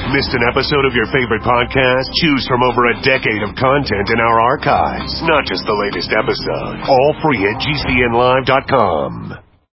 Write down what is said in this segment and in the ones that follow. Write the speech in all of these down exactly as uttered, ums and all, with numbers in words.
Missed an episode of your favorite podcast? Choose from over a decade of content in our archives, not just the latest episode. All free at G C N live dot com.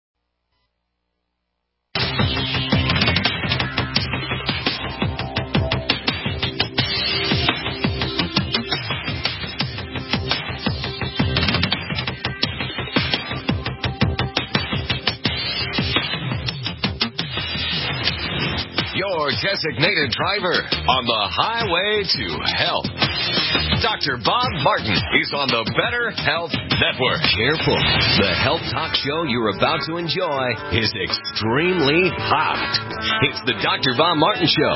Your designated driver on the highway to health. Doctor Bob Martin is on the Better Health Network. Careful. The health talk show you're about to enjoy is extremely hot. It's the Doctor Bob Martin Show.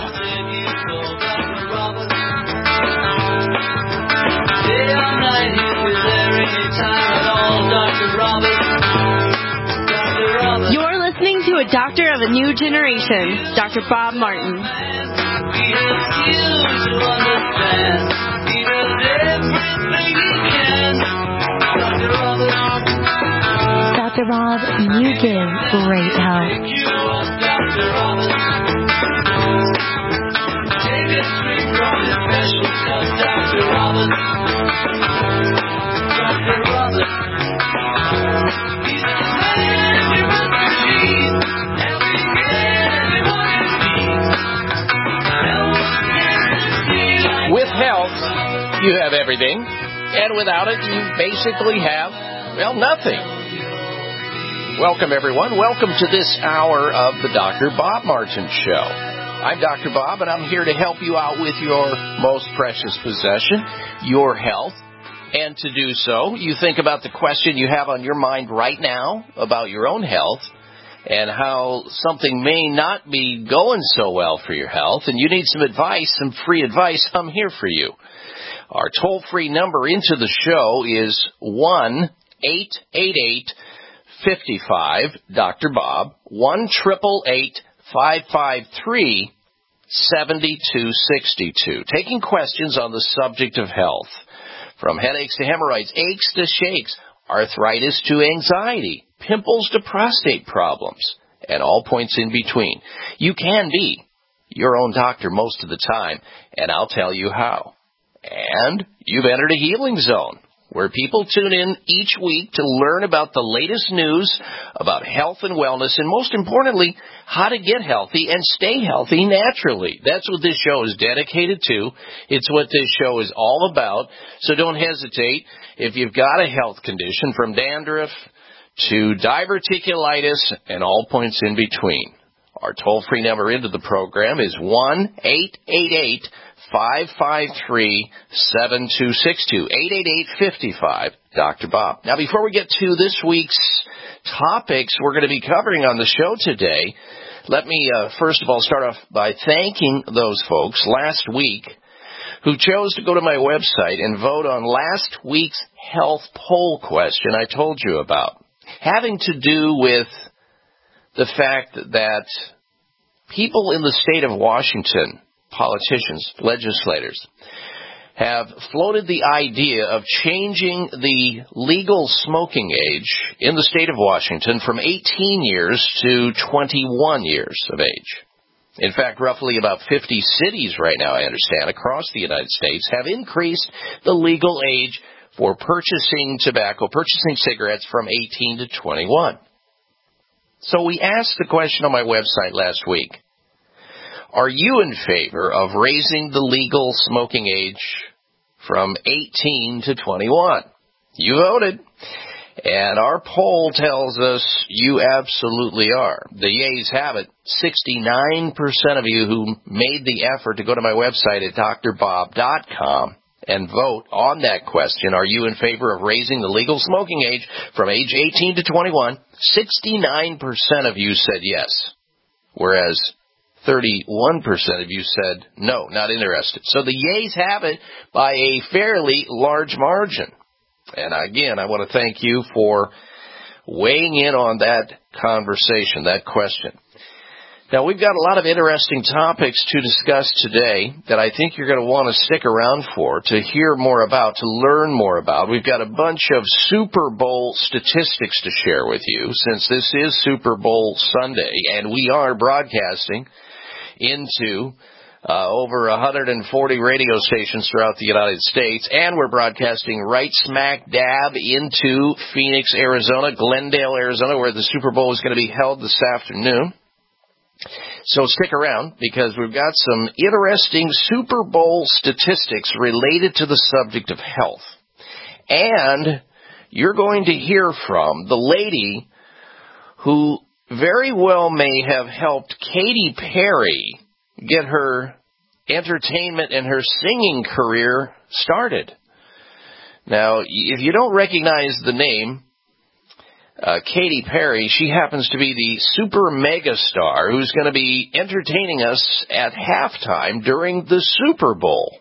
Day or night, if you're there anytime at all, Doctor Robert. Doctor Robert. You're listening to a doctor of a new generation, Doctor Bob Martin. We have you to understand. He does everything he can. Doctor Robert. Doctor Bob, you give great help. Doctor Robert. Take a drink from his special cup, Doctor Robert. Doctor Robert. He's the man you must believe. With health, you have everything, and without it, you basically have, well, nothing. Welcome, everyone. Welcome to this hour of the Doctor Bob Martin Show. I'm Doctor Bob, and I'm here to help you out with your most precious possession, your health. And to do so, you think about the question you have on your mind right now about your own health, and how something may not be going so well for your health, and you need some advice, some free advice, I'm here for you. Our toll-free number into the show is one eight eight eight, five five, Doctor Bob, one eight eight eight, five five three, seven two six two. Taking questions on the subject of health, from headaches to hemorrhoids, aches to shakes, arthritis to anxiety, pimples to prostate problems, and all points in between. You can be your own doctor most of the time, and I'll tell you how. And you've entered a healing zone, where people tune in each week to learn about the latest news about health and wellness, and most importantly, how to get healthy and stay healthy naturally. That's what this show is dedicated to. It's what this show is all about. So don't hesitate. If you've got a health condition, from dandruff to diverticulitis and all points in between, our toll-free number into the program is one eight eight eight, five five three, seven two six two, eight eight eight, five five, Doctor Bob. Now, before we get to this week's topics we're going to be covering on the show today, let me uh, first of all start off by thanking those folks last week who chose to go to my website and vote on last week's health poll question I told you about, having to do with the fact that people in the state of Washington, politicians, legislators, have floated the idea of changing the legal smoking age in the state of Washington from eighteen years to twenty-one years of age. In fact, roughly about fifty cities right now, I understand, across the United States have increased the legal age for purchasing tobacco, purchasing cigarettes from eighteen to twenty-one. So we asked the question on my website last week, are you in favor of raising the legal smoking age from eighteen to twenty-one? You voted. And our poll tells us you absolutely are. The yeas have it. sixty-nine percent of you who made the effort to go to my website at Dr Bob dot com and vote on that question, are you in favor of raising the legal smoking age from age eighteen to twenty-one? sixty-nine percent of you said yes, whereas thirty-one percent of you said no, not interested. So the yeas have it by a fairly large margin. And again, I want to thank you for weighing in on that conversation, that question. Now, we've got a lot of interesting topics to discuss today that I think you're going to want to stick around for, to hear more about, to learn more about. We've got a bunch of Super Bowl statistics to share with you, since this is Super Bowl Sunday, and we are broadcasting into uh, over one hundred forty radio stations throughout the United States, and we're broadcasting right smack dab into Phoenix, Arizona, Glendale, Arizona, where the Super Bowl is going to be held this afternoon. So stick around, because we've got some interesting Super Bowl statistics related to the subject of health. And you're going to hear from the lady who very well may have helped Katy Perry get her entertainment and her singing career started. Now, if you don't recognize the name, Uh, Katy Perry, she happens to be the super mega star who's going to be entertaining us at halftime during the Super Bowl.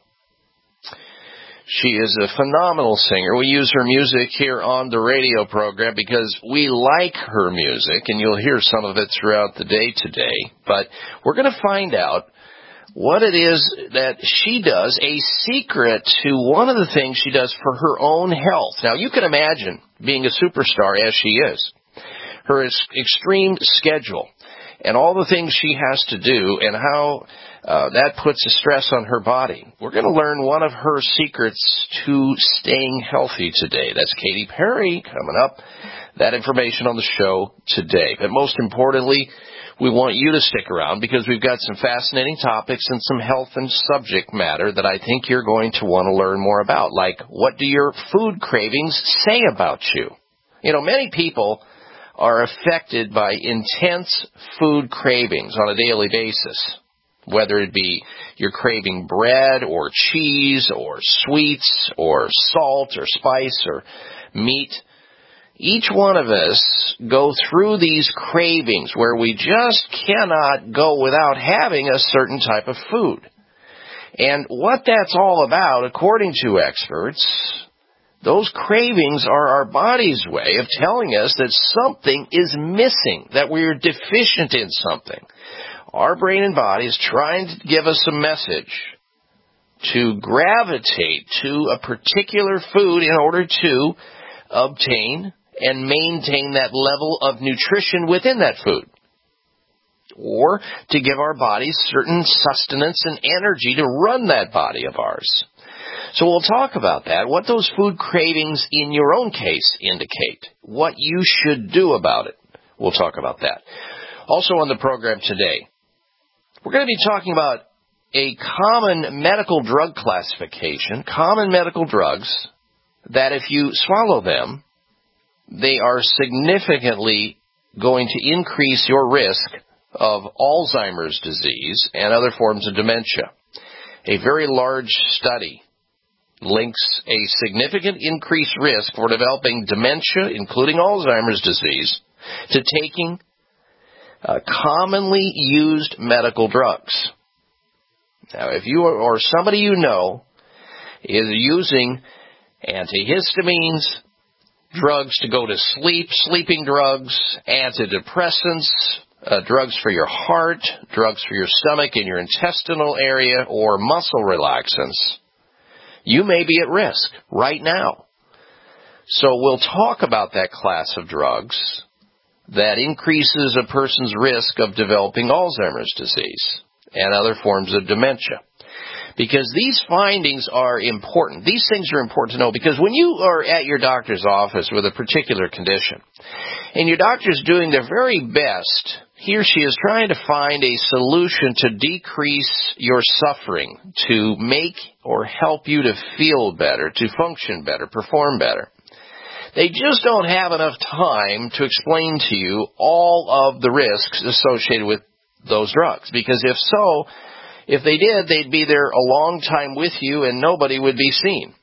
She is a phenomenal singer. We use her music here on the radio program because we like her music, and you'll hear some of it throughout the day today. But we're going to find out what it is that she does, a secret to one of the things she does for her own health. Now, you can imagine being a superstar as she is, her extreme schedule, and all the things she has to do, and how uh, that puts a stress on her body. We're going to learn one of her secrets to staying healthy today. That's Katy Perry coming up. That information on the show today. But most importantly, we want you to stick around, because we've got some fascinating topics and some health and subject matter that I think you're going to want to learn more about. Like, what do your food cravings say about you? You know, many people are affected by intense food cravings on a daily basis, whether it be you're craving bread or cheese or sweets or salt or spice or meat. Each one of us go through these cravings where we just cannot go without having a certain type of food. And what that's all about, according to experts, those cravings are our body's way of telling us that something is missing, that we're deficient in something. Our brain and body is trying to give us a message to gravitate to a particular food in order to obtain and maintain that level of nutrition within that food, or to give our bodies certain sustenance and energy to run that body of ours. So we'll talk about that, what those food cravings in your own case indicate, what you should do about it. We'll talk about that. Also on the program today, we're going to be talking about a common medical drug classification, common medical drugs that if you swallow them, they are significantly going to increase your risk of Alzheimer's disease and other forms of dementia. A very large study links a significant increased risk for developing dementia, including Alzheimer's disease, to taking uh, commonly used medical drugs. Now, if you are, or somebody you know is using antihistamines, drugs to go to sleep, sleeping drugs, antidepressants, uh, drugs for your heart, drugs for your stomach and your intestinal area, or muscle relaxants, you may be at risk right now. So we'll talk about that class of drugs that increases a person's risk of developing Alzheimer's disease and other forms of dementia. Because these findings are important. These things are important to know, because when you are at your doctor's office with a particular condition, and your doctor's doing their very best, he or she is trying to find a solution to decrease your suffering, to make or help you to feel better, to function better, perform better. They just don't have enough time to explain to you all of the risks associated with those drugs. Because if so, if they did, they'd be there a long time with you and nobody would be seen.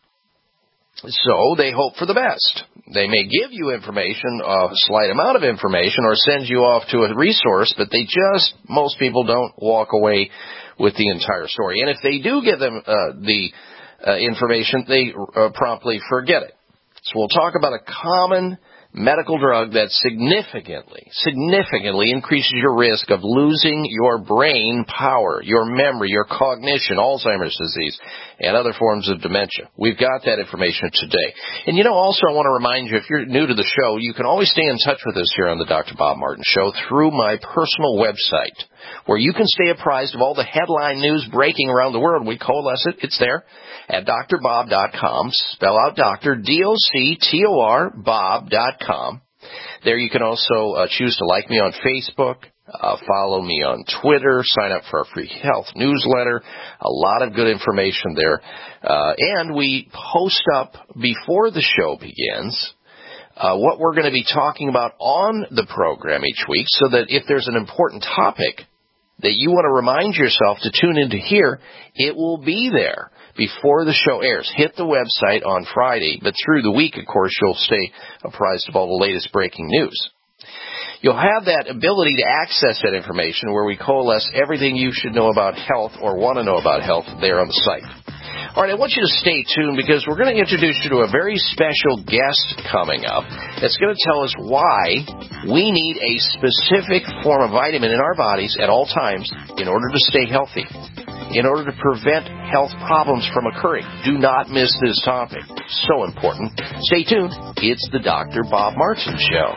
So they hope for the best. They may give you information, a slight amount of information, or send you off to a resource, but they just, most people don't walk away with the entire story. And if they do give them uh, the uh, information, they uh, promptly forget it. So we'll talk about a common medical drug that significantly, significantly increases your risk of losing your brain power, your memory, your cognition, Alzheimer's disease, and other forms of dementia. We've got that information today. And, you know, also I want to remind you, if you're new to the show, you can always stay in touch with us here on the Doctor Bob Martin Show through my personal website. where you can stay apprised of all the headline news breaking around the world. We coalesce it. It's there at D R bob dot com. Spell out doctor, D O C T O R, bob dot com. There you can also uh, choose to like me on Facebook, uh, follow me on Twitter, sign up for our free health newsletter. A lot of good information there. Uh, and we post up before the show begins uh, what we're going to be talking about on the program each week, so that if there's an important topic that you want to remind yourself to tune in to hear, it will be there before the show airs. Hit the website on Friday, but through the week, of course, you'll stay apprised of all the latest breaking news. You'll have that ability to access that information where we coalesce everything you should know about health or want to know about health there on the site. All right, I want you to stay tuned because we're going to introduce you to a very special guest coming up that's going to tell us why we need a specific form of vitamin in our bodies at all times in order to stay healthy, in order to prevent health problems from occurring. Do not miss this topic. So important. Stay tuned. It's the Doctor Bob Martin Show.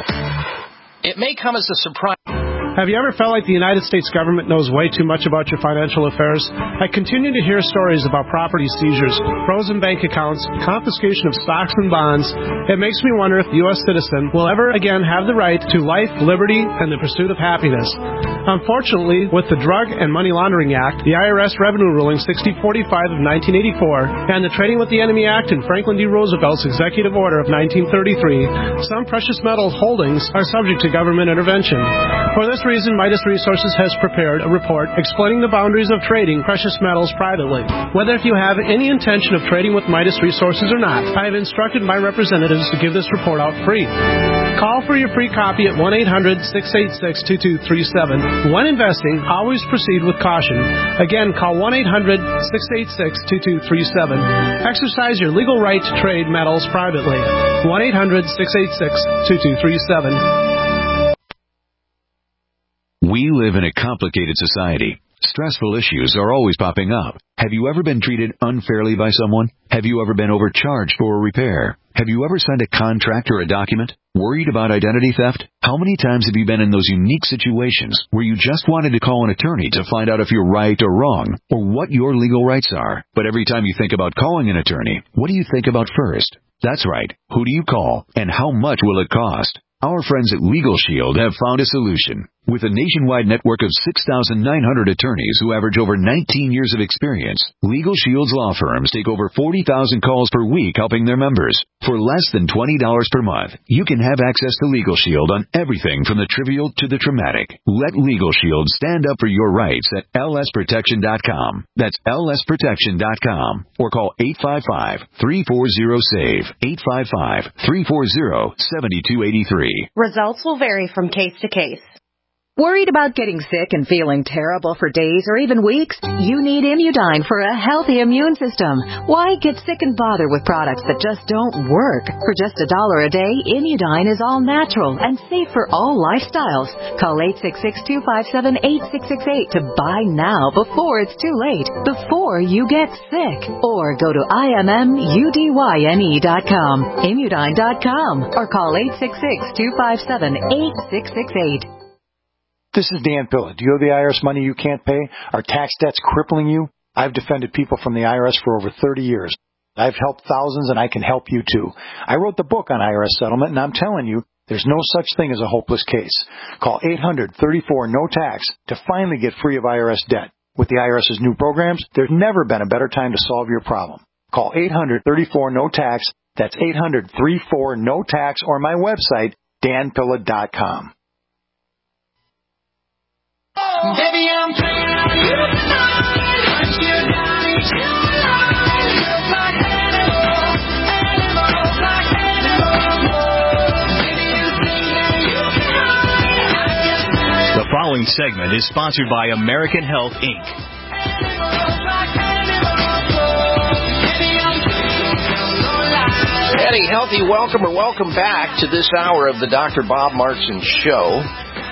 It may come as a surprise. Have you ever felt like the United States government knows way too much about your financial affairs? I continue to hear stories about property seizures, frozen bank accounts, confiscation of stocks and bonds. It makes me wonder if the U S citizen will ever again have the right to life, liberty, and the pursuit of happiness. Unfortunately, with the Drug and Money Laundering Act, the I R S Revenue Ruling sixty forty-five of nineteen eighty-four, and the Trading with the Enemy Act and Franklin D. Roosevelt's Executive Order of nineteen thirty-three, some precious metal holdings are subject to government intervention. For this reason, Midas Resources has prepared a report explaining the boundaries of trading precious metals privately. Whether if you have any intention of trading with Midas Resources or not, I have instructed my representatives to give this report out free. Call for your free copy at one eight hundred, six eight six, two two three seven. When investing, always proceed with caution. Again, call one eight hundred, six eight six, two two three seven. Exercise your legal right to trade metals privately. one eight hundred, six eight six, two two three seven. We live in a complicated society. Stressful issues are always popping up. Have you ever been treated unfairly by someone? Have you ever been overcharged for a repair? Have you ever signed a contract or a document? Worried about identity theft? How many times have you been in those unique situations where you just wanted to call an attorney to find out if you're right or wrong, or what your legal rights are? But every time you think about calling an attorney, what do you think about first? That's right. Who do you call, and how much will it cost? Our friends at Legal Shield have found a solution. With a nationwide network of six thousand nine hundred attorneys who average over nineteen years of experience, Legal Shield's law firms take over forty thousand calls per week helping their members. For less than twenty dollars per month, you can have access to Legal Shield on everything from the trivial to the traumatic. Let Legal Shield stand up for your rights at L S protection dot com. That's L S protection dot com. Or call eight five five, three four zero, S A V E, eight five five, three four zero, seven two eight three. Results will vary from case to case. Worried about getting sick and feeling terrible for days or even weeks? You need Immudyne for a healthy immune system. Why get sick and bother with products that just don't work? For just a dollar a day, Immudyne is all natural and safe for all lifestyles. Call eight six six, two five seven, eight six six eight to buy now before it's too late, before you get sick. Or go to I M M U D Y N E dot com, Immudyne dot com, or call eight six six, two five seven, eight six six eight. This is Dan Pilla. Do you owe the I R S money you can't pay? Are tax debts crippling you? I've defended people from the I R S for over thirty years. I've helped thousands, and I can help you too. I wrote the book on I R S settlement, and I'm telling you, there's no such thing as a hopeless case. Call eight hundred, thirty-four, no tax to finally get free of I R S debt. With the IRS's new programs, there's never been a better time to solve your problem. Call eight hundred, thirty-four, no tax. That's eight hundred, thirty-four, no tax, or my website, dan pilla dot com. Baby, I'm playing on you tonight. Hunt you down into your life. Feels like animal, animal, like animal. Baby, you think that you can hide. The following segment is sponsored by American Health, Incorporated. Eddie, healthy welcome or welcome back to this hour of the Doctor Bob Martin Show.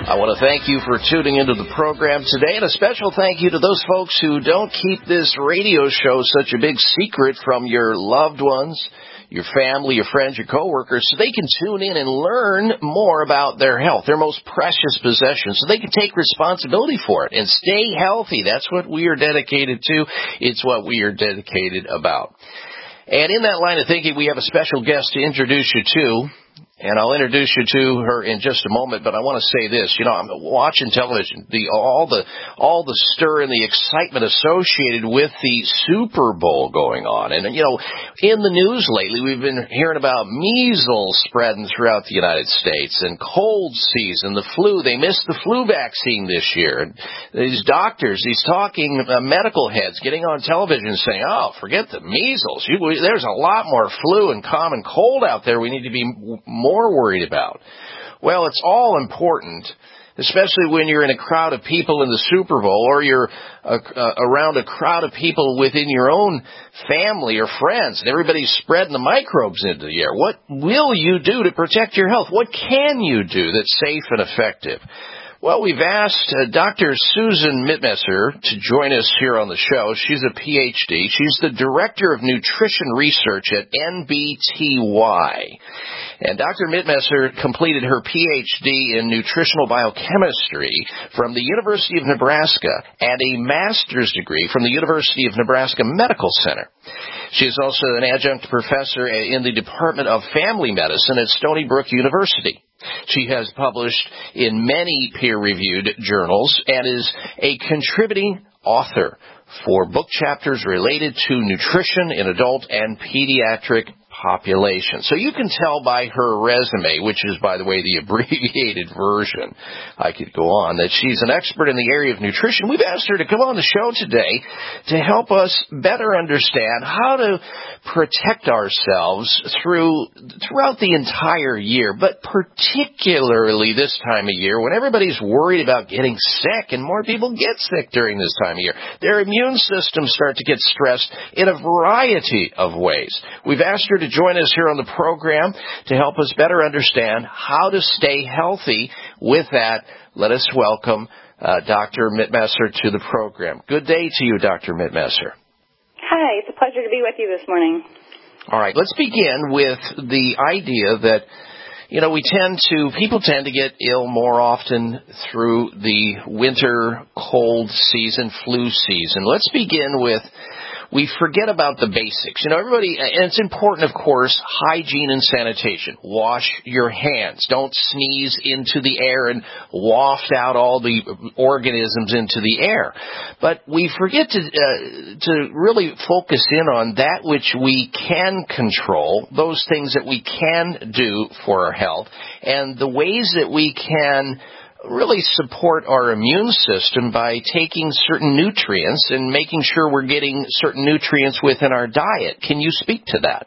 I want to thank you for tuning into the program today, and a special thank you to those folks who don't keep this radio show such a big secret from your loved ones, your family, your friends, your coworkers, so they can tune in and learn more about their health, their most precious possession, so they can take responsibility for it and stay healthy. That's what we are dedicated to. It's what we are dedicated about. And in that line of thinking, we have a special guest to introduce you to. And I'll introduce you to her in just a moment, but I want to say this. You know, I'm watching television, the all the all the stir and the excitement associated with the Super Bowl going on. And, you know, in the news lately, we've been hearing about measles spreading throughout the United States and cold season, the flu. They missed the flu vaccine this year. And these doctors, these talking uh, medical heads getting on television saying, oh, forget the measles. You, there's a lot more flu and common cold out there we need to be more more worried about. Well, it's all important, especially when you're in a crowd of people in the Super Bowl, or you're uh, uh, around a crowd of people within your own family or friends, and everybody's spreading the microbes into the air. What will you do to protect your health? What can you do that's safe and effective? Well, we've asked uh, Doctor Susan Mittmesser to join us here on the show. She's a P H D. She's the Director of Nutrition Research at N B T Y. And Doctor Mittmesser completed her P H D in Nutritional Biochemistry from the University of Nebraska and a master's degree from the University of Nebraska Medical Center. She is also an adjunct professor in the Department of Family Medicine at Stony Brook University. She has published in many peer-reviewed journals and is a contributing author for book chapters related to nutrition in adult and pediatric population. So you can tell by her resume, which is, by the way, the abbreviated version, I could go on, that she's an expert in the area of nutrition. We've asked her to come on the show today to help us better understand how to protect ourselves through throughout the entire year, but particularly this time of year when everybody's worried about getting sick, and more people get sick during this time of year. Their immune systems start to get stressed in a variety of ways. We've asked her to join us here on the program to help us better understand how to stay healthy. With that, let us welcome uh, Doctor Mittmesser to the program. Good day to you, Doctor Mittmesser. Hi, it's a pleasure to be with you this morning. All right, let's begin with the idea that, you know, we tend to, people tend to get ill more often through the winter cold season, flu season. Let's begin with, we forget about the basics. You know, everybody, and it's important, of course, hygiene and sanitation. Wash your hands. Don't sneeze into the air and waft out all the organisms into the air. But we forget to uh, to really focus in on that which we can control, those things that we can do for our health, and the ways that we can really support our immune system by taking certain nutrients and making sure we're getting certain nutrients within our diet. Can you speak to that?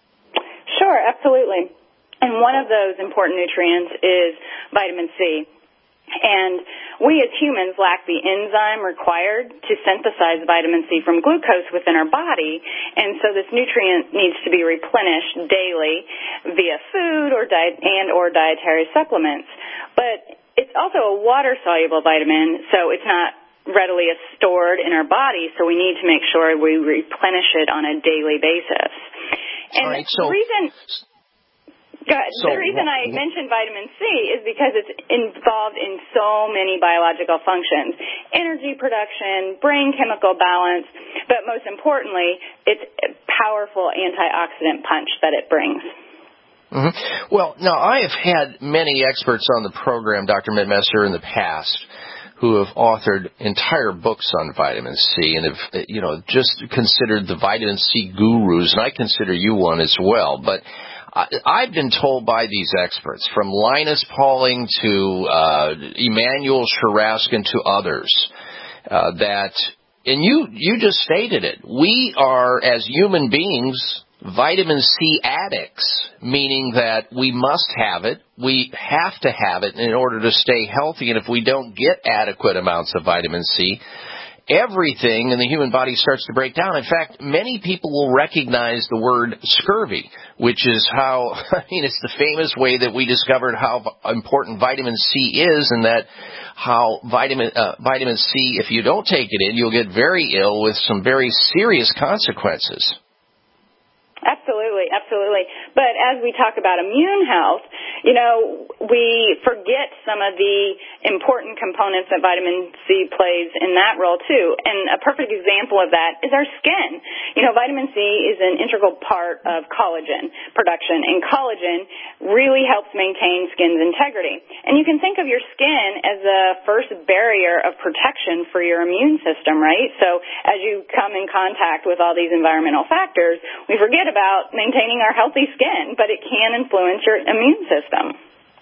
Sure, absolutely. And one of those important nutrients is vitamin C. And we as humans lack the enzyme required to synthesize vitamin C from glucose within our body, and so this nutrient needs to be replenished daily via food or diet and or dietary supplements. But it's also a water-soluble vitamin, so it's not readily stored in our body, so we need to make sure we replenish it on a daily basis. And All right, so, the reason... Good. So, the reason I mentioned vitamin C is because it's involved in so many biological functions. Energy production, brain chemical balance, but most importantly, it's a powerful antioxidant punch that it brings. Mm-hmm. Well, now, I have had many experts on the program, Doctor Mittmesser, in the past who have authored entire books on vitamin C and have, you know, just considered the vitamin C gurus, and I consider you one as well. But I've been told by these experts, from Linus Pauling to uh, Emmanuel Sharaska to others, uh, that, and you, you just stated it, we are, as human beings, vitamin C addicts, meaning that we must have it, we have to have it in order to stay healthy, and if we don't get adequate amounts of vitamin C, everything in the human body starts to break down. In fact, many people will recognize the word scurvy, which is how, I mean, it's the famous way that we discovered how important vitamin C is, and that how vitamin uh, vitamin C, if you don't take it in, you'll get very ill with some very serious consequences. Absolutely, absolutely. But as we talk about immune health, you know, we forget some of the important components that vitamin C plays in that role, too. And a perfect example of that is our skin. You know, vitamin C is an integral part of collagen production, and collagen really helps maintain skin's integrity. And you can think of your skin as a first barrier of protection for your immune system, right? So as you come in contact with all these environmental factors, we forget about maintaining our healthy skin, but it can influence your immune system.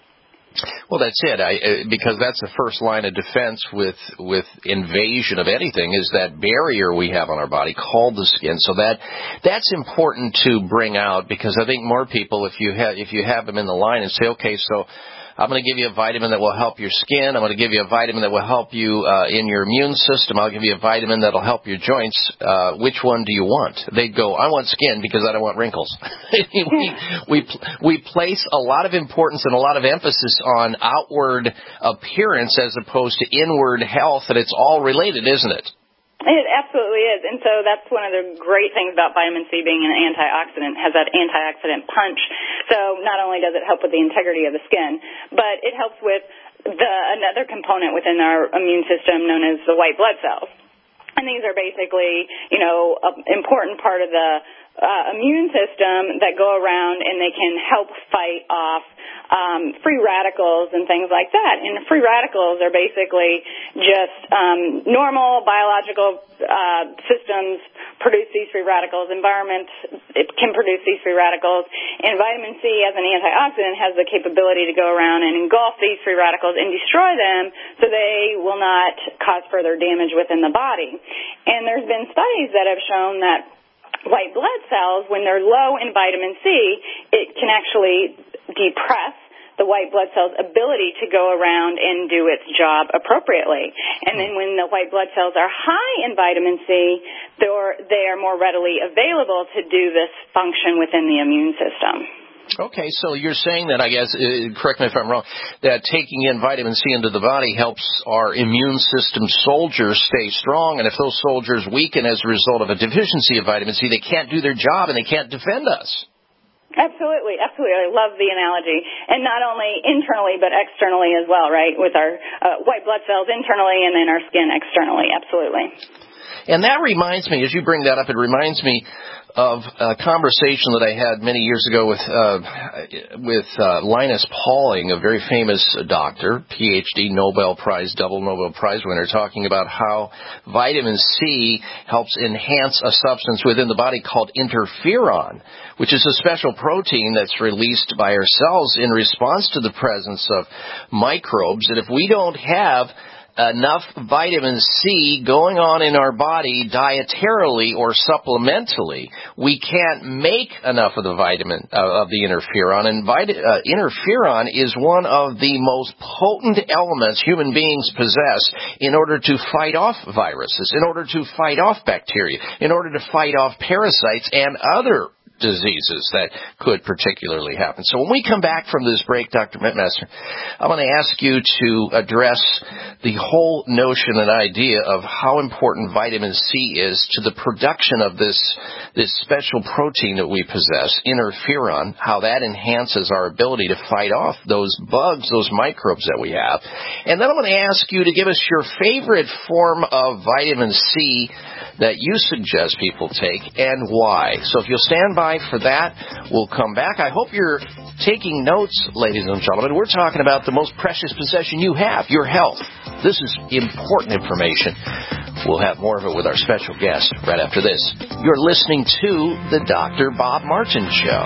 Well, that's it, I, because that's the first line of defense with with invasion of anything, is that barrier we have on our body called the skin. So that that's important to bring out, because I think more people, if you have if you have them in the line and say, okay, so I'm going to give you a vitamin that will help your skin. I'm going to give you a vitamin that will help you uh, in your immune system. I'll give you a vitamin that will help your joints. Uh, which one do you want? They'd go, I want skin because I don't want wrinkles. we, we, we place a lot of importance and a lot of emphasis on outward appearance as opposed to inward health, and it's all related, isn't it? It absolutely is. And so that's one of the great things about vitamin C being an antioxidant, has that antioxidant punch. So not only does it help with the integrity of the skin, but it helps with the another component within our immune system known as the white blood cells. And these are basically, you know, an important part of the uh, immune system that go around, and they can help fight off um, free radicals and things like that. And free radicals are basically just um, normal biological uh, systems produce these free radicals. Environment it can produce these free radicals. And vitamin C, as an antioxidant, has the capability to go around and engulf these free radicals and destroy them so they will not cause further damage within the body. And there's been studies that have shown that white blood cells, when they're low in vitamin C, it can actually depress the white blood cell's ability to go around and do its job appropriately. And then when the white blood cells are high in vitamin C, they're, they are more readily available to do this function within the immune system. Okay, so you're saying that, I guess, uh, correct me if I'm wrong, that taking in vitamin C into the body helps our immune system soldiers stay strong, and if those soldiers weaken as a result of a deficiency of vitamin C, they can't do their job and they can't defend us. Absolutely, absolutely. I love the analogy. And not only internally, but externally as well, right, with our uh, white blood cells internally and then our skin externally, absolutely. And that reminds me, as you bring that up, it reminds me of a conversation that I had many years ago with uh, with uh, Linus Pauling, a very famous doctor, P H D, Nobel Prize, double Nobel Prize winner, talking about how vitamin C helps enhance a substance within the body called interferon, which is a special protein that's released by our cells in response to the presence of microbes. And if we don't have enough vitamin C going on in our body dietarily or supplementally, we can't make enough of the vitamin, uh, of the interferon. And vit- uh, interferon is one of the most potent elements human beings possess in order to fight off viruses, in order to fight off bacteria, in order to fight off parasites and other diseases that could particularly happen. So when we come back from this break, Doctor Mittmesser, I want to ask you to address the whole notion and idea of how important vitamin C is to the production of this this special protein that we possess, interferon, how that enhances our ability to fight off those bugs, those microbes that we have. And then I want to ask you to give us your favorite form of vitamin C that you suggest people take and why. So if you'll stand by for that, we'll come back. I hope you're taking notes, ladies and gentlemen. We're talking about the most precious possession you have, your health. This is important information. We'll have more of it with our special guest right after this. You're listening to the Doctor Bob Martin Show.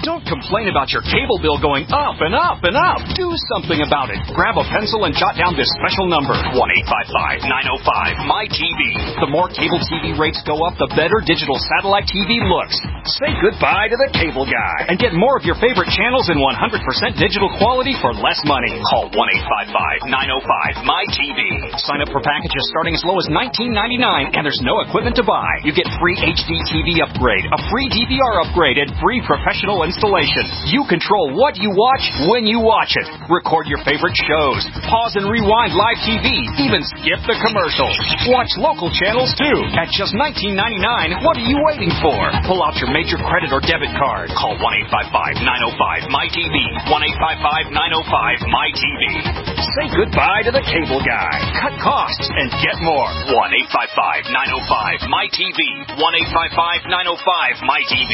Don't complain about your cable bill going up and up and up. Do something about it. Grab a pencil and jot down this special number, one eight five five, nine oh five, M Y T V. The more cable T V rates go up, the better digital satellite T V looks. Say goodbye to the cable guy and get more of your favorite channels in one hundred percent digital quality for less money. Call one eight five five, nine oh five, M Y T V. Sign up for packages starting as low as nineteen ninety-nine, and there's no equipment to buy. You get free H D T V upgrade, a free D V R upgrade, and free professional installation. You control what you watch when you watch it. Record your favorite shows. Pause and rewind live T V. Even skip the commercials. Watch local channels too. At just nineteen ninety-nine, what are you waiting for? Pull out your major credit or debit card. Call one eight five five, nine oh five, M Y T V. one eight five five, nine oh five, M Y T V. Say goodbye to the cable guy. Cut costs and get more. one eight five five, nine oh five, M Y T V. one eight five five, nine oh five, M Y T V.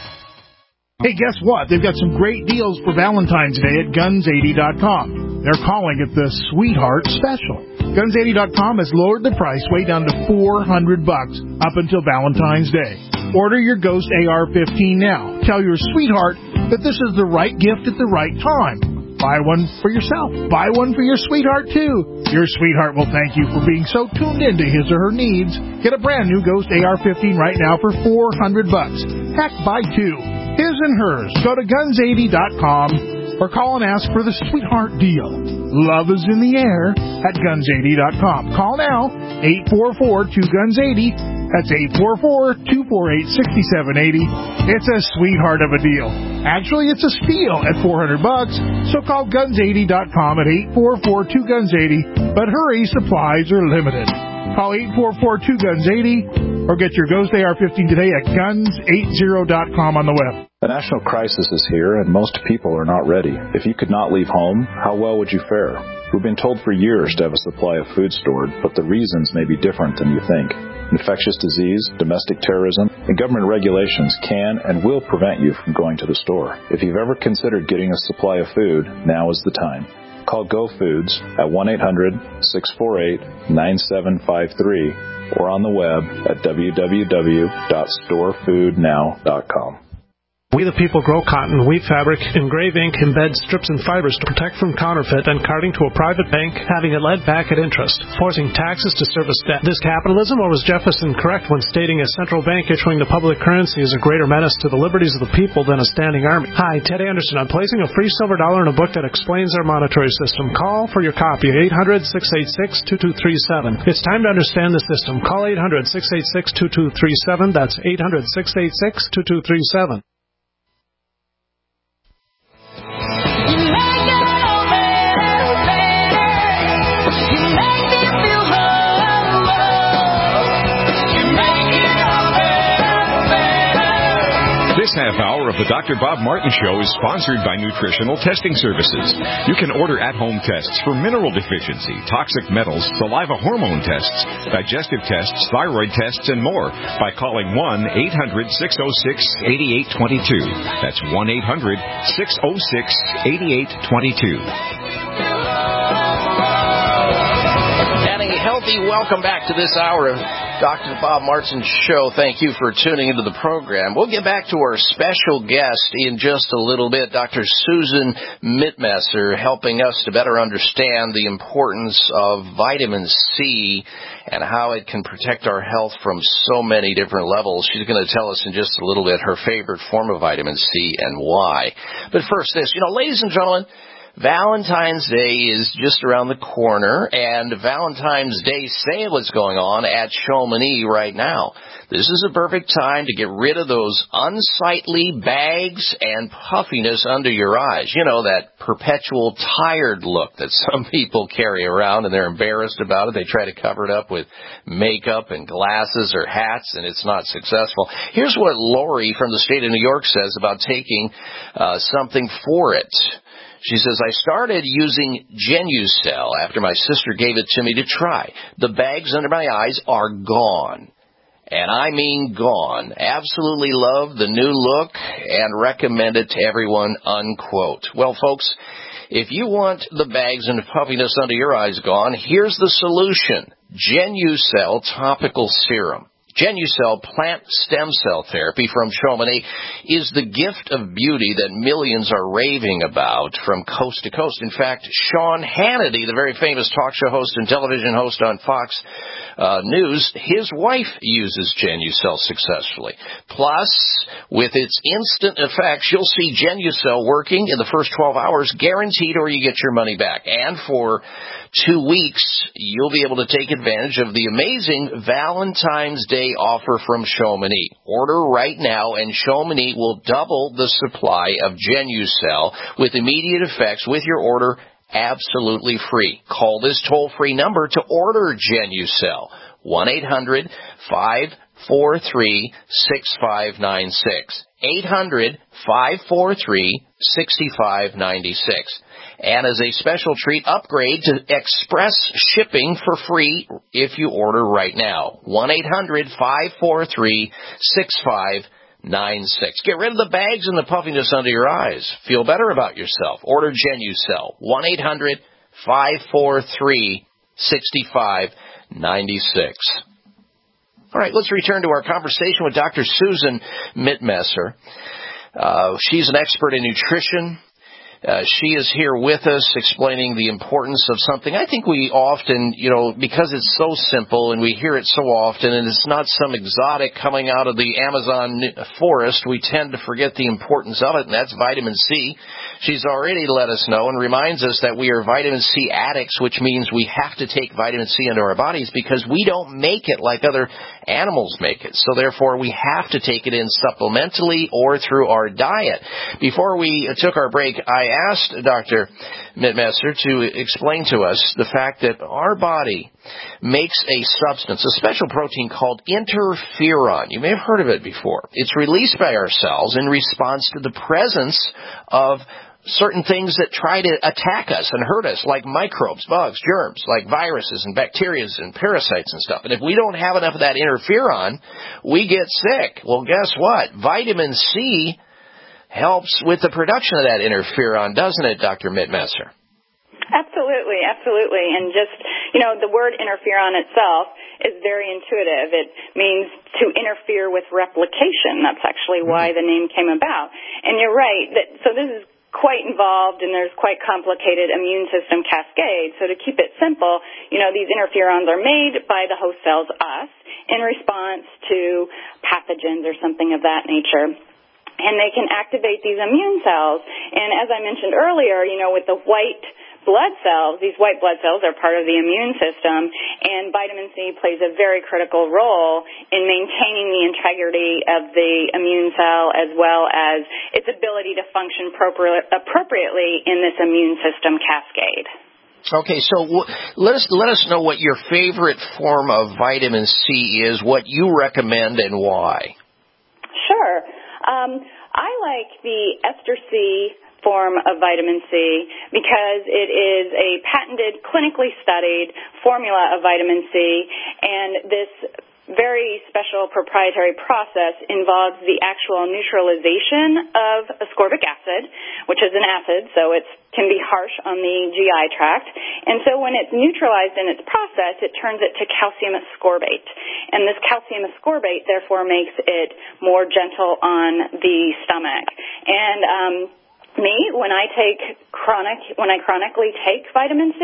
Hey, guess what? They've got some great deals for Valentine's Day at guns eighty dot com. They're calling it the Sweetheart Special. guns eighty dot com has lowered the price way down to four hundred bucks up until Valentine's Day. Order your Ghost A R fifteen now. Tell your sweetheart that this is the right gift at the right time. Buy one for yourself. Buy one for your sweetheart, too. Your sweetheart will thank you for being so tuned into his or her needs. Get a brand new Ghost A R fifteen right now for four hundred bucks. Heck, buy two. His and hers. Go to guns eighty dot com or call and ask for the sweetheart deal. Love is in the air at guns eighty dot com. Call now, eight four four, two guns eighty. That's eight four four, two four eight, six seven eight zero. It's a sweetheart of a deal. Actually, it's a steal at four hundred bucks. So call guns eighty dot com at eight four four, two guns eighty. But hurry, supplies are limited. Call eight four four, two guns eighty or get your Ghost A R fifteen today at guns eighty dot com on the web. The national crisis is here, and most people are not ready. If you could not leave home, how well would you fare? We've been told for years to have a supply of food stored, but the reasons may be different than you think. Infectious disease, domestic terrorism, and government regulations can and will prevent you from going to the store. If you've ever considered getting a supply of food, now is the time. Call Go Foods at one eight hundred, six four eight, nine seven five three or on the web at w w w dot store food now dot com. We the people grow cotton, weave fabric, engrave ink, embed strips and fibers to protect from counterfeit and carting to a private bank, having it led back at interest, forcing taxes to service debt. This capitalism, or was Jefferson correct when stating a central bank issuing the public currency is a greater menace to the liberties of the people than a standing army? Hi, Ted Anderson. I'm placing a free silver dollar in a book that explains our monetary system. Call for your copy, eight hundred, six eight six, two two three seven. It's time to understand the system. Call eight hundred, six eight six, two two three seven. That's eight hundred, six eight six, two two three seven. This half hour of the Doctor Bob Martin Show is sponsored by Nutritional Testing Services. You can order at-home tests for mineral deficiency, toxic metals, saliva hormone tests, digestive tests, thyroid tests, and more by calling one eight hundred, six oh six, eight eight two two. That's one eight hundred, six oh six, eight eight two two. And a healthy welcome back to this hour of Doctor Bob Martin's show. Thank you for tuning into the program. We'll get back to our special guest in just a little bit, Doctor Susan Mittmesser, helping us to better understand the importance of vitamin C and how it can protect our health from so many different levels. She's going to tell us in just a little bit her favorite form of vitamin C and why. But first this, you know, ladies and gentlemen, Valentine's Day is just around the corner, and Valentine's Day sale is going on at Chamonix right now. This is a perfect time to get rid of those unsightly bags and puffiness under your eyes. You know, that perpetual tired look that some people carry around, and they're embarrassed about it. They try to cover it up with makeup and glasses or hats, and it's not successful. Here's what Lori from the state of New York says about taking uh, something for it. She says, I started using Genucel after my sister gave it to me to try. The bags under my eyes are gone. And I mean gone. Absolutely love the new look and recommend it to everyone, unquote. Well, folks, if you want the bags and puffiness under your eyes gone, here's the solution. Genucel Topical Serum. Genucell plant stem cell therapy from Chamonix is the gift of beauty that millions are raving about from coast to coast. In fact, Sean Hannity, the very famous talk show host and television host on Fox uh, News, his wife uses Genucell successfully. Plus, with its instant effects, you'll see Genucell working in the first twelve hours, guaranteed, or you get your money back. And for two weeks, you'll be able to take advantage of the amazing Valentine's Day offer from Chamonix. Order right now, and Chamonix will double the supply of Genucell with immediate effects with your order absolutely free. Call this toll-free number to order Genucell, one eight hundred five four three six five nine six, eight hundred five four three six five nine six. And as a special treat, upgrade to express shipping for free if you order right now. one eight hundred five four three six five nine six. Get rid of the bags and the puffiness under your eyes. Feel better about yourself. Order Genucell. one eight hundred five four three six five nine six. All right, let's return to our conversation with Doctor Susan Mittmesser. Uh, she's an expert in nutrition. Uh, she is here with us explaining the importance of something. I think we often, you know, because it's so simple and we hear it so often and it's not some exotic coming out of the Amazon forest, we tend to forget the importance of it, and that's vitamin C. She's already let us know and reminds us that we are vitamin C addicts, which means we have to take vitamin C into our bodies because we don't make it like other animals make it. So therefore, we have to take it in supplementally or through our diet. Before we took our break, I asked Doctor Mittmesser to explain to us the fact that our body makes a substance, a special protein called interferon. You may have heard of it before. It's released by our cells in response to the presence of certain things that try to attack us and hurt us, like microbes, bugs, germs, like viruses and bacteria and parasites and stuff. And if we don't have enough of that interferon, we get sick. Well, guess what? Vitamin C helps with the production of that interferon, doesn't it, Doctor Mittmesser? Absolutely, absolutely. And just, you know, the word interferon itself is very intuitive. It means to interfere with replication. That's actually why the name came about. And you're right. That, so this is quite involved, and there's quite complicated immune system cascade. So to keep it simple, you know, these interferons are made by the host cells, us, in response to pathogens or something of that nature. And they can activate these immune cells. And as I mentioned earlier, you know, with the white blood cells, these white blood cells are part of the immune system, and vitamin C plays a very critical role in maintaining the integrity of the immune cell as well as its ability to function appropriately in this immune system cascade. Okay, so w- let us let us know what your favorite form of vitamin C is, what you recommend, and why. Sure. Um, I like the ester C form of vitamin C because it is a patented, clinically studied formula of vitamin C, and this very special proprietary process involves the actual neutralization of ascorbic acid, which is an acid, so it can be harsh on the G I tract. And so when it's neutralized in its process, it turns it to calcium ascorbate. And this calcium ascorbate, therefore, makes it more gentle on the stomach. And um Me, when I take chronic, when I chronically take vitamin C,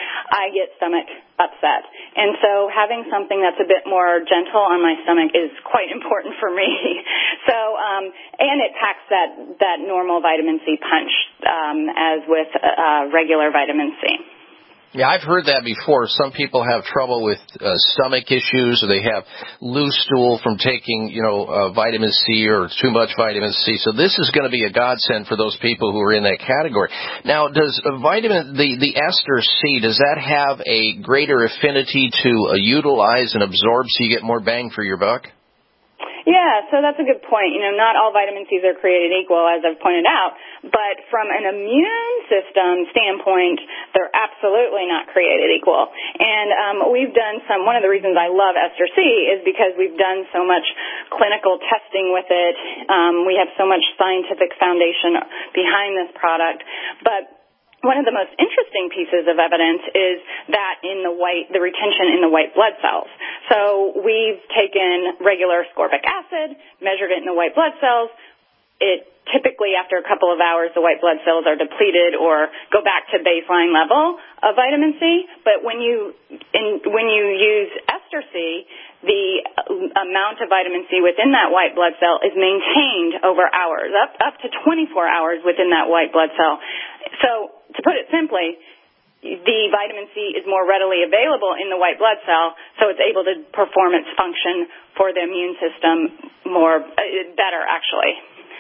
I get stomach upset. And so having something that's a bit more gentle on my stomach is quite important for me. So, um, and it packs that, that normal vitamin C punch, um, as with, uh, regular vitamin C. Yeah, I've heard that before. Some people have trouble with uh, stomach issues, or they have loose stool from taking, you know, uh, vitamin C or too much vitamin C. So this is going to be a godsend for those people who are in that category. Now, does uh, vitamin the the ester C, does that have a greater affinity to uh, utilize and absorb so you get more bang for your buck? Yeah, so that's a good point. You know, not all vitamin C's are created equal, as I've pointed out, but from an immune system standpoint, they're absolutely not created equal. And um, we've done some, one of the reasons I love ester C is because we've done so much clinical testing with it. Um, we have so much scientific foundation behind this product. But one of the most interesting pieces of evidence is that in the white, the retention in the white blood cells. So we've taken regular ascorbic acid, measured it in the white blood cells. It typically, after a couple of hours, the white blood cells are depleted or go back to baseline level of vitamin C. But when you in, when you use Ester C, the amount of vitamin C within that white blood cell is maintained over hours, up up to twenty-four hours within that white blood cell. So, to put it simply, the vitamin C is more readily available in the white blood cell, so it's able to perform its function for the immune system more uh, better, actually.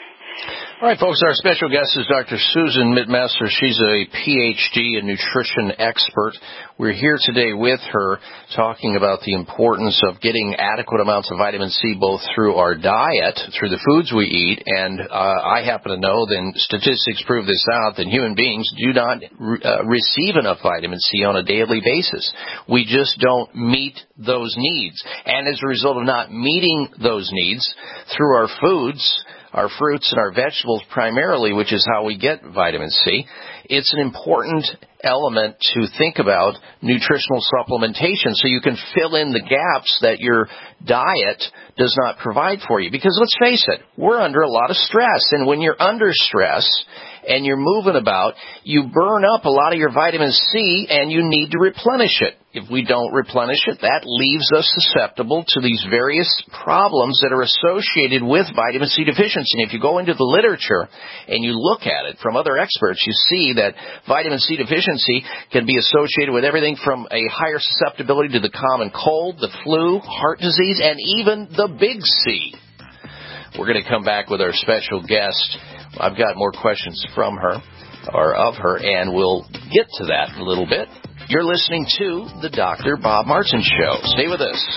All right, folks, our special guest is Doctor Susan Mittmesser. She's a P H D and nutrition expert. We're here today with her talking about the importance of getting adequate amounts of vitamin C both through our diet, through the foods we eat, and uh, I happen to know, then statistics prove this out, that human beings do not re- uh, receive enough vitamin C on a daily basis. We just don't meet those needs. And as a result of not meeting those needs through our foods, our fruits and our vegetables primarily, which is how we get vitamin C, it's an important element to think about nutritional supplementation so you can fill in the gaps that your diet does not provide for you. Because let's face it, we're under a lot of stress. And when you're under stress and you're moving about, you burn up a lot of your vitamin C and you need to replenish it. If we don't replenish it, that leaves us susceptible to these various problems that are associated with vitamin C deficiency. And if you go into the literature and you look at it from other experts, you see that vitamin C deficiency can be associated with everything from a higher susceptibility to the common cold, the flu, heart disease, and even the big C. We're going to come back with our special guest. I've got more questions from her, or of her, and we'll get to that in a little bit. You're listening to the Doctor Bob Martin Show. Stay with us.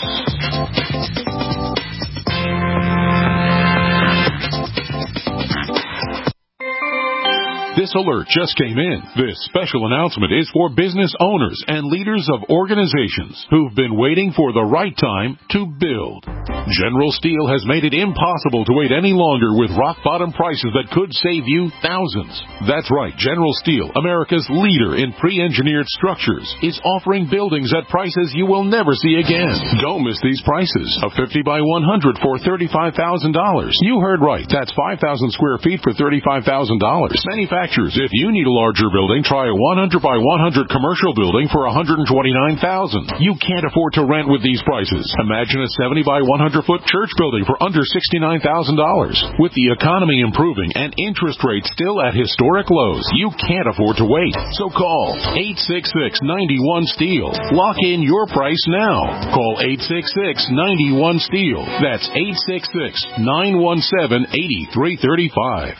This alert just came in. This special announcement is for business owners and leaders of organizations who've been waiting for the right time to build. General Steel has made it impossible to wait any longer with rock-bottom prices that could save you thousands. That's right, General Steel, America's leader in pre-engineered structures, is offering buildings at prices you will never see again. Don't miss these prices. A fifty by one hundred for thirty-five thousand dollars. You heard right. That's five thousand square feet for thirty-five thousand dollars. Manufacturers, if you need a larger building, try a one hundred by one hundred commercial building for one hundred twenty-nine thousand dollars. You can't afford to rent with these prices. Imagine a seventy by one hundred foot church building for under sixty-nine thousand dollars. With the economy improving and interest rates still at historic lows, you can't afford to wait. So call eight six six, nine one, STEEL. Lock in your price now. Call eight six six, nine one, STEEL. That's eight six six, nine one seven, eight three three five.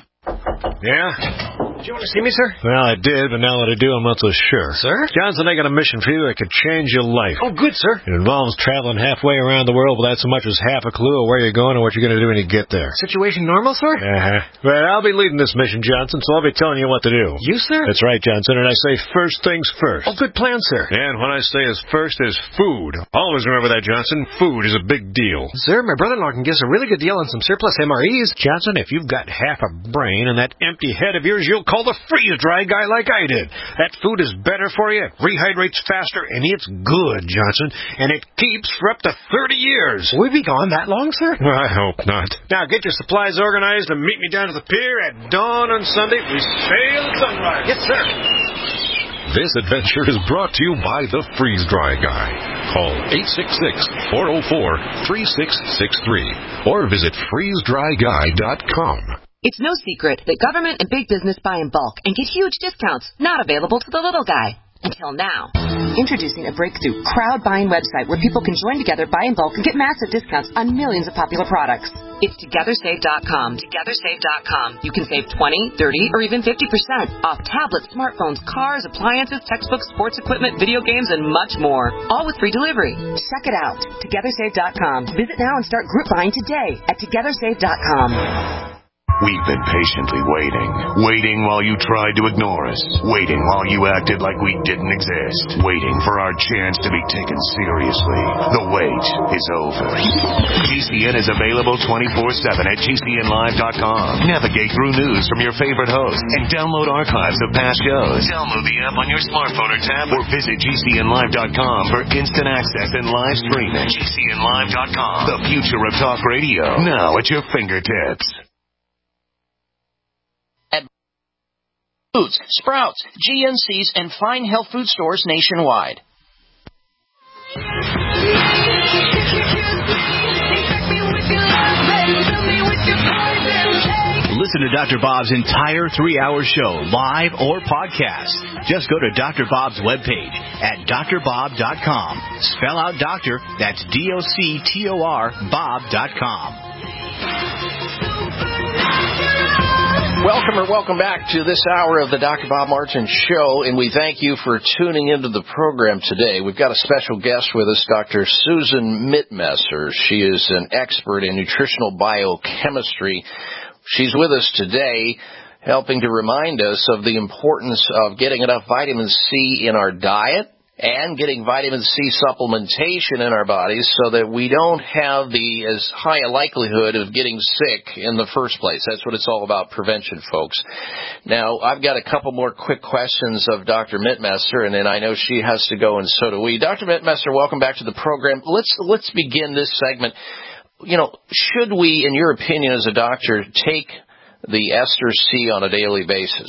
Yeah? Did you want to see me, sir? Well, I did, but now that I do, I'm not so sure. Sir? Johnson, I got a mission for you that could change your life. Oh, good, sir. It involves traveling halfway around the world without so much as half a clue of where you're going or what you're going to do when you get there. Situation normal, sir? Uh-huh. Well, I'll be leading this mission, Johnson, so I'll be telling you what to do. You, sir? That's right, Johnson, and I say first things first. Oh, good plan, sir. And what I say is first is food. Always remember that, Johnson. Food is a big deal. Sir, my brother-in-law can give us a really good deal on some surplus M R Es. Johnson, if you've got half a brain and that empty head of yours, you'll call the freeze-dry guy like I did. That food is better for you, rehydrates faster, and it's good, Johnson. And it keeps for up to thirty years. Will we be gone that long, sir? Well, I hope not. Now, get your supplies organized and meet me down to the pier at dawn on Sunday. We sail at sunrise. Yes, sir. This adventure is brought to you by the Freeze Dry Guy. Call eight six six, four oh four, three six six three or visit freeze dry guy dot com. It's no secret that government and big business buy in bulk and get huge discounts not available to the little guy. Until now. Introducing a breakthrough crowd buying website where people can join together, buy in bulk, and get massive discounts on millions of popular products. It's Together Save dot com. Together Save dot com. You can save twenty, thirty, or even fifty percent off tablets, smartphones, cars, appliances, textbooks, sports equipment, video games, and much more. All with free delivery. Check it out. Together Save dot com. Visit now and start group buying today at Together Save dot com. We've been patiently waiting. Waiting while you tried to ignore us. Waiting while you acted like we didn't exist. Waiting for our chance to be taken seriously. The wait is over. G C N is available twenty-four seven at G C N live dot com. Navigate through news from your favorite hosts and download archives of past shows. Download the app on your smartphone or tablet or visit G C N live dot com for instant access and live streaming. G C N live dot com. The future of talk radio. Now at your fingertips. Foods, Sprouts, G N C's, and fine health food stores nationwide. Listen to Doctor Bob's entire three-hour show, live or podcast. Just go to Doctor Bob's webpage at D R bob dot com. Spell out doctor, that's D O C T O R, Bob dot com. Welcome or welcome back to this hour of the Doctor Bob Martin Show, and we thank you for tuning into the program today. We've got a special guest with us, Doctor Susan Mittmesser. She is an expert in nutritional biochemistry. She's with us today helping to remind us of the importance of getting enough vitamin C in our diet and getting vitamin C supplementation in our bodies so that we don't have the as high a likelihood of getting sick in the first place. That's what it's all about, prevention, folks. Now, I've got a couple more quick questions of Doctor Mittmesser, and then I know she has to go, and so do we. Doctor Mittmesser, welcome back to the program. Let's let's begin this segment. You know, should we, in your opinion as a doctor, take the ester C on a daily basis?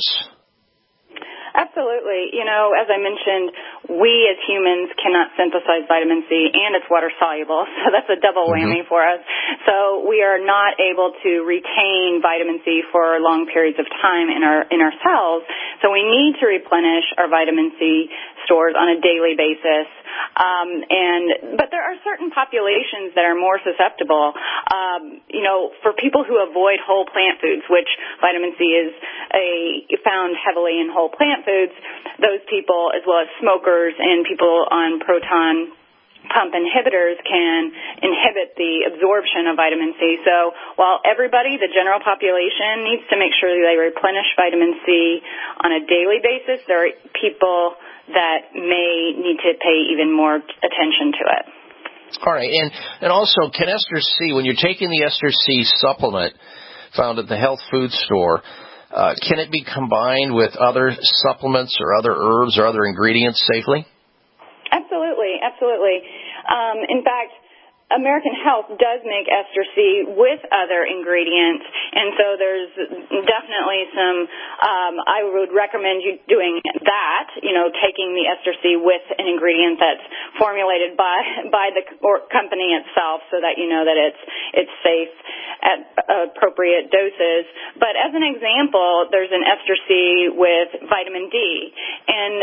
Absolutely. You know, as I mentioned, we as humans cannot synthesize vitamin C, and it's water soluble, so that's a double whammy mm-hmm. for us. So we are not able to retain vitamin C for long periods of time in our in our cells. So we need to replenish our vitamin C stores on a daily basis. Um, and but there are certain populations that are more susceptible. Um, you know, for people who avoid whole plant foods, which vitamin C is a found heavily in whole plant foods, those people, as well as smokers and people on proton pump inhibitors, can inhibit the absorption of vitamin C. So while everybody, the general population, needs to make sure they replenish vitamin C on a daily basis, there are people that may need to pay even more attention to it. All right, and, and also, can ester C, when you're taking the ester C supplement found at the health food store, uh, can it be combined with other supplements or other herbs or other ingredients safely? Absolutely, absolutely. Um, in fact, American Health does make ester C with other ingredients, and so there's definitely some, um, I would recommend you doing that, you know, taking the ester C with an ingredient that's formulated by by the company itself so that you know that it's it's safe at appropriate doses. But as an example, there's an ester C with vitamin D, and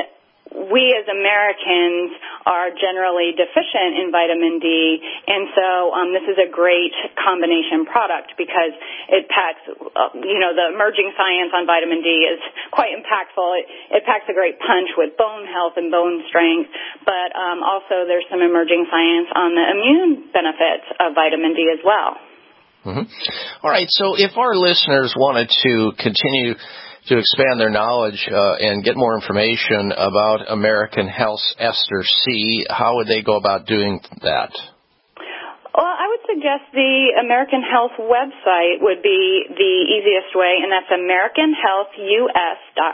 we as Americans are generally deficient in vitamin D, and so um, this is a great combination product because it packs, uh, you know, the emerging science on vitamin D is quite impactful. It, it packs a great punch with bone health and bone strength, but um, also there's some emerging science on the immune benefits of vitamin D as well. Mm-hmm. All right, so if our listeners wanted to continue to expand their knowledge uh, and get more information about American Health's ester C, how would they go about doing that? Well, I would suggest the American Health website would be the easiest way, and that's American Health U S dot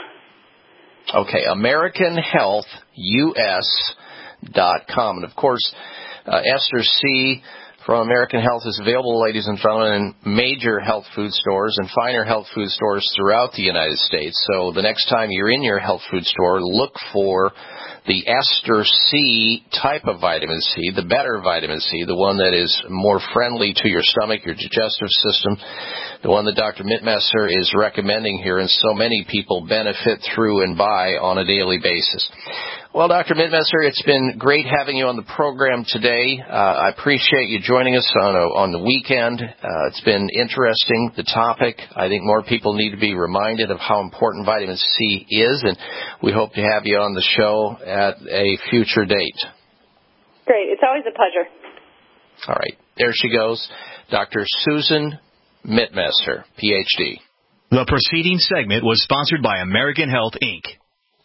com. Okay, American Health U S dot com. And, of course, uh, ester C from American Health is available, ladies and gentlemen, in major health food stores and finer health food stores throughout the United States. So the next time you're in your health food store, look for the ester C type of vitamin C, the better vitamin C, the one that is more friendly to your stomach, your digestive system, the one that Doctor Mittmesser is recommending here, and so many people benefit through and by on a daily basis. Well, Doctor Mittmesser, it's been great having you on the program today. Uh, I appreciate you joining us on a, on the weekend. Uh, it's been interesting, the topic. I think more people need to be reminded of how important vitamin C is, and we hope to have you on the show at a future date. Great. It's always a pleasure. All right. There she goes, Doctor Susan Mittmester, P H D. The preceding segment was sponsored by American Health, Incorporated.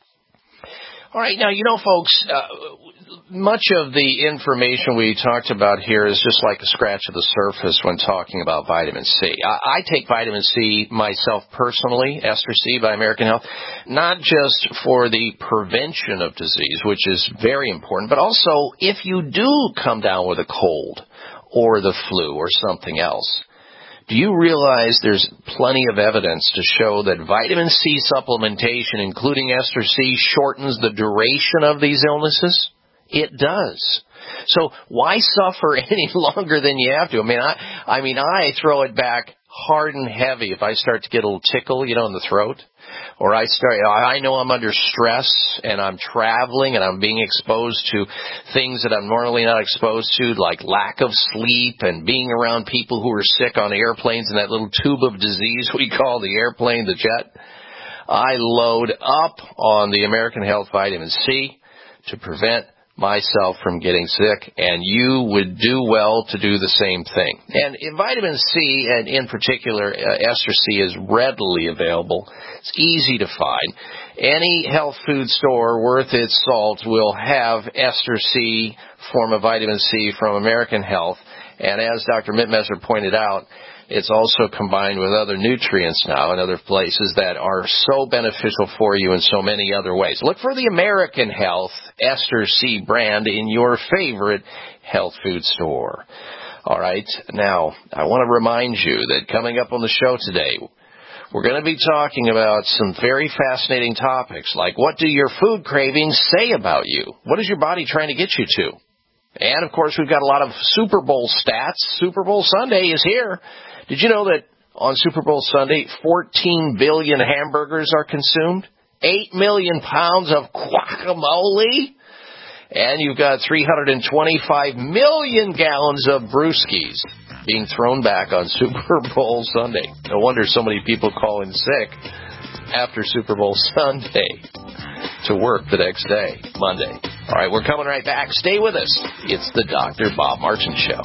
All right, now, you know, folks, uh, much of the information we talked about here is just like a scratch of the surface when talking about vitamin C. I, I take vitamin C myself personally, Ester C by American Health, not just for the prevention of disease, which is very important, but also if you do come down with a cold or the flu or something else. Do you realize there's plenty of evidence to show that vitamin C supplementation, including Ester C, shortens the duration of these illnesses? It does. So why suffer any longer than you have to? I mean, I, I mean, I throw it back hard and heavy if I start to get a little tickle, you know, in the throat. Or I start, I know I'm under stress and I'm traveling and I'm being exposed to things that I'm normally not exposed to, like lack of sleep and being around people who are sick on airplanes and that little tube of disease we call the airplane, the jet. I load up on the American Health Vitamin C to prevent myself from getting sick, and you would do well to do the same thing. And in vitamin C, and in particular, uh, Ester C, is readily available. It's easy to find. Any health food store worth its salt will have Ester C, form of vitamin C from American Health. And as Doctor Mittmester pointed out, it's also combined with other nutrients now in other places that are so beneficial for you in so many other ways. Look for the American Health Ester C brand in your favorite health food store. All right. Now, I want to remind you that coming up on the show today, we're going to be talking about some very fascinating topics, like what do your food cravings say about you? What is your body trying to get you to? And, of course, we've got a lot of Super Bowl stats. Super Bowl Sunday is here. Did you know that on Super Bowl Sunday, fourteen billion hamburgers are consumed? eight million pounds of guacamole? And you've got three hundred twenty-five million gallons of brewskis being thrown back on Super Bowl Sunday. No wonder so many people call in sick after Super Bowl Sunday to work the next day, Monday. All right, we're coming right back. Stay with us. It's the Doctor Bob Martin Show.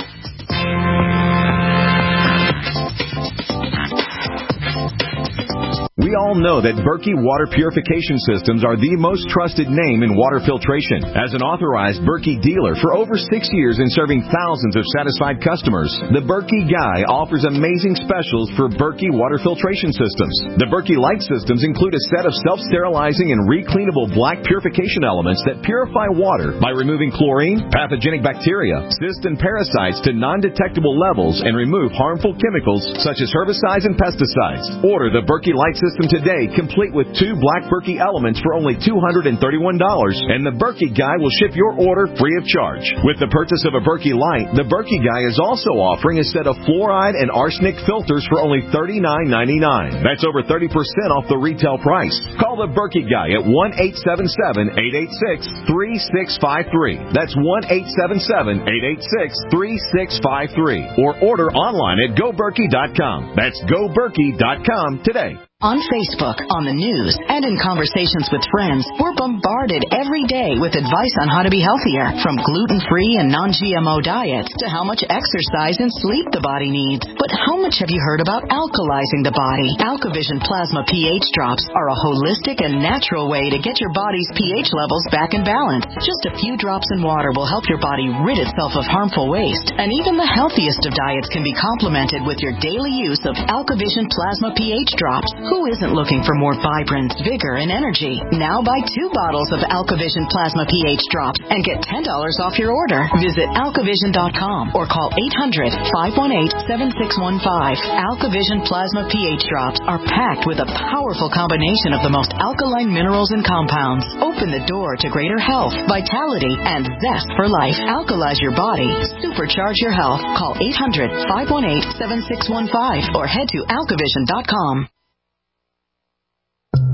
We all know that Berkey Water Purification Systems are the most trusted name in water filtration. As an authorized Berkey dealer for over six years and serving thousands of satisfied customers, the Berkey Guy offers amazing specials for Berkey Water Filtration Systems. The Berkey Light Systems include a set of self-sterilizing and recleanable black purification elements that purify water by removing chlorine, pathogenic bacteria, cysts, and parasites to non-detectable levels and remove harmful chemicals such as herbicides and pesticides. Order the Berkey Light System today, complete with two black Berkey elements for only two hundred thirty-one dollars, and the Berkey Guy will ship your order free of charge. With the purchase of a Berkey Light, the Berkey Guy is also offering a set of fluoride and arsenic filters for only thirty-nine ninety-nine. That's over thirty percent off the retail price. Call the Berkey Guy at one eight seven seven, eight eight six, three six five three. That's one eight seven seven, eight eight six, three six five three. Or order online at go berkey dot com. That's go berkey dot com today. On Facebook, on the news, and in conversations with friends, we're bombarded every day with advice on how to be healthier, from gluten-free and non-G M O diets to how much exercise and sleep the body needs. But how much have you heard about alkalizing the body? AlkaVision Plasma pH Drops are a holistic and natural way to get your body's pH levels back in balance. Just a few drops in water will help your body rid itself of harmful waste. And even the healthiest of diets can be complemented with your daily use of AlkaVision Plasma pH Drops. Who isn't looking for more vibrance, vigor, and energy? Now buy two bottles of AlkaVision Plasma pH Drops and get ten dollars off your order. Visit alkavision dot com or call eight hundred, five one eight, seven six one five. AlkaVision Plasma pH Drops are packed with a powerful combination of the most alkaline minerals and compounds. Open the door to greater health, vitality, and zest for life. Alkalize your body. Supercharge your health. Call eight hundred, five one eight, seven six one five or head to alkavision dot com. For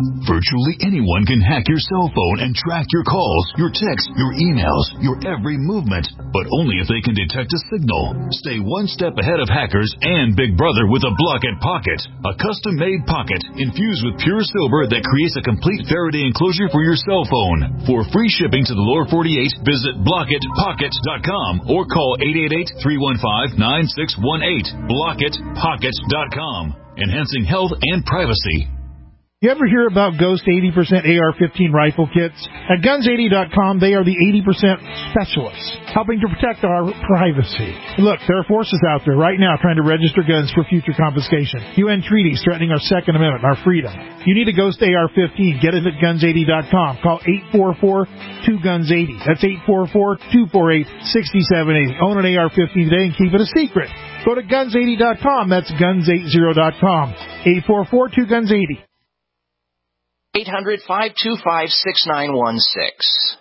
Virtually anyone can hack your cell phone and track your calls, your texts, your emails, your every movement, but only if they can detect a signal. Stay one step ahead of hackers and Big Brother with a Blockit Pocket, a custom-made pocket infused with pure silver that creates a complete Faraday enclosure for your cell phone. For free shipping to the lower forty-eight, visit blockit pocket dot com or call eight eight eight, three one five, nine six one eight. blockit pocket dot com, enhancing health and privacy. You ever hear about Ghost eighty percent A R fifteen rifle kits? At guns eighty dot com, they are the eighty percent specialists, helping to protect our privacy. Look, there are forces out there right now trying to register guns for future confiscation. U N treaties threatening our Second Amendment, our freedom. You need a Ghost A R fifteen. Get it at guns eighty dot com. Call eight four four, two guns eighty. That's eight four four, two four eight, six seven eight. Own an A R fifteen today and keep it a secret. Go to guns eighty dot com. That's guns eighty dot com. eight four four, two guns eighty. eight hundred, five two five, six nine one six.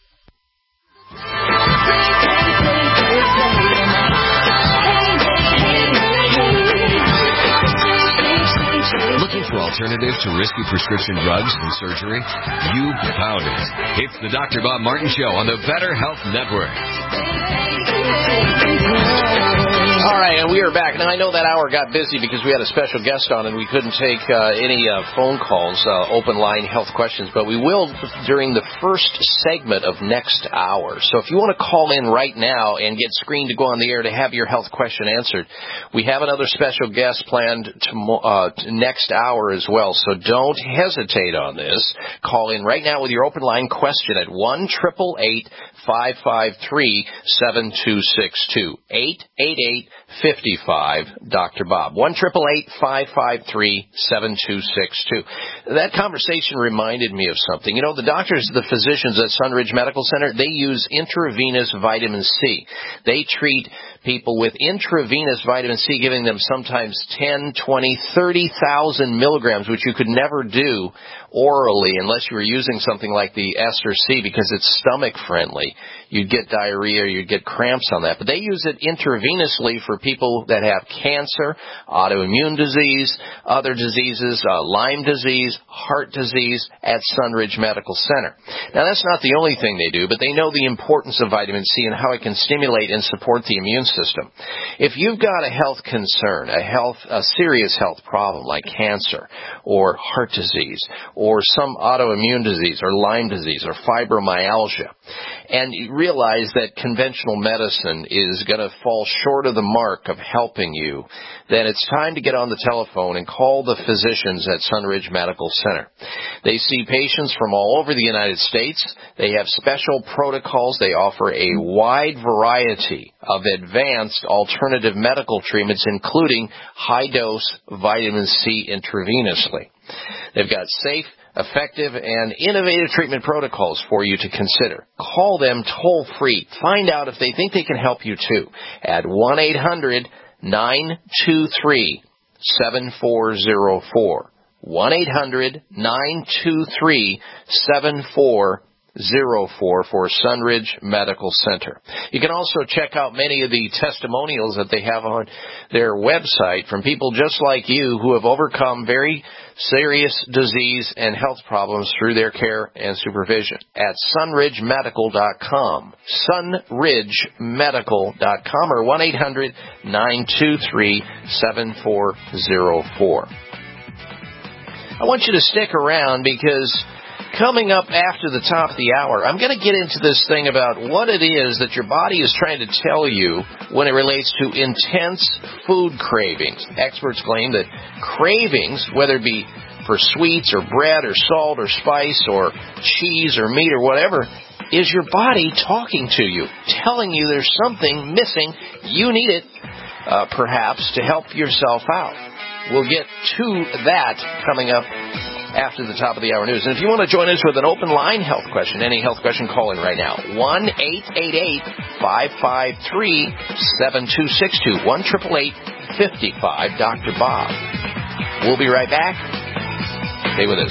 Looking for alternatives to risky prescription drugs and surgery? You've found it. It's the Doctor Bob Martin Show on the Better Health Network. All right, and we are back. Now, I know that hour got busy because we had a special guest on and we couldn't take uh, any uh, phone calls, uh, open line health questions, but we will during the first segment of next hour. So if you want to call in right now and get screened to go on the air to have your health question answered, we have another special guest planned to, uh, to next hour as well. So don't hesitate on this. Call in right now with your open line question at one eight eight eight, five five three, seven two six two. eight eight eight, five five, Doctor Bob. one eight eight eight, five five three, seven two six two. That conversation reminded me of something. You know, the doctors, the physicians at Sunridge Medical Center, they use intravenous vitamin C. They treat people with intravenous vitamin C, giving them sometimes ten, twenty, thirty thousand milligrams, which you could never do orally unless you were using something like the Ester C because it's stomach friendly. You'd get diarrhea or you'd get cramps on that. But they use it intravenously for people that have cancer, autoimmune disease, other diseases, uh, Lyme disease, heart disease at Sunridge Medical Center. Now, that's not the only thing they do, but they know the importance of vitamin C and how it can stimulate and support the immune system. If you've got a health concern, a health, a serious health problem like cancer or heart disease or some autoimmune disease or Lyme disease or fibromyalgia, and you realize that conventional medicine is going to fall short of the mark of helping you, then it's time to get on the telephone and call the physicians at Sunridge Medical Center. They see patients from all over the United States. They have special protocols. They offer a wide variety of advanced alternative medical treatments, including high-dose vitamin C intravenously. They've got safe, effective, and innovative treatment protocols for you to consider. Call them toll-free. Find out if they think they can help you, too, at one eight hundred, nine two three, seven four zero four. one eight hundred, nine two three, seven four zero four for Sunridge Medical Center. You can also check out many of the testimonials that they have on their website from people just like you who have overcome very serious disease and health problems through their care and supervision at sunridge medical dot com. sunridge medical dot com or one eight hundred, nine two three, seven four zero four. I want you to stick around because coming up after the top of the hour, I'm going to get into this thing about what it is that your body is trying to tell you when it relates to intense food cravings. Experts claim that cravings, whether it be for sweets or bread or salt or spice or cheese or meat or whatever, is your body talking to you, telling you there's something missing. You need it, uh, perhaps, to help yourself out. We'll get to that coming up after the top of the hour news. And if you want to join us with an open line health question, any health question, call in right now. one eight eight eight, five five three, seven two six two. one eight eight eight, five five, Doctor Bob. We'll be right back. Stay with us.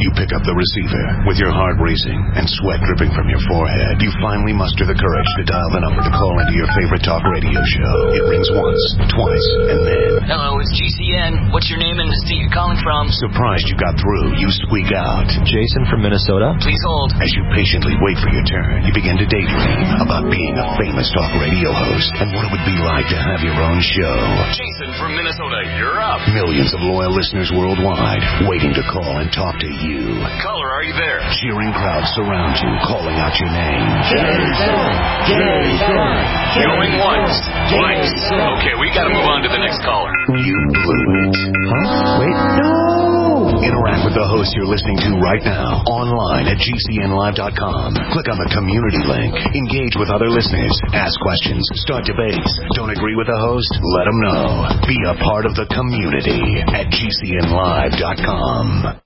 You pick up the receiver. With your heart racing and sweat dripping from your forehead, you finally muster the courage to dial the number to call into your favorite talk radio show. It rings once, twice, and then... Hello, it's G C N. What's your name and the state you're calling from? Surprised you got through, you squeak out. Jason from Minnesota? Please hold. As you patiently wait for your turn, you begin to daydream about being a famous talk radio host and what it would be like to have your own show. Jason from Minnesota, you're up. Millions of loyal listeners worldwide waiting to call and talk to you. Caller, are you there? Cheering crowds surround you, calling out your name. Jason! Jason! Going once, twice. Okay, we gotta move on to the next caller. You blew it. Huh? Wait, no! Interact with the host you're listening to right now, online at G C N live dot com. Click on the community link. Engage with other listeners. Ask questions. Start debates. Don't agree with the host? Let them know. Be a part of the community at G C N live dot com.